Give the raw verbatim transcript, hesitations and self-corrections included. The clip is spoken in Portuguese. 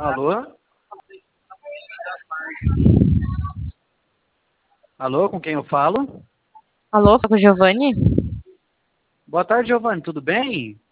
Alô? Alô, com quem eu falo? Alô, com o Giovanni? Boa tarde, Giovanni, tudo bem?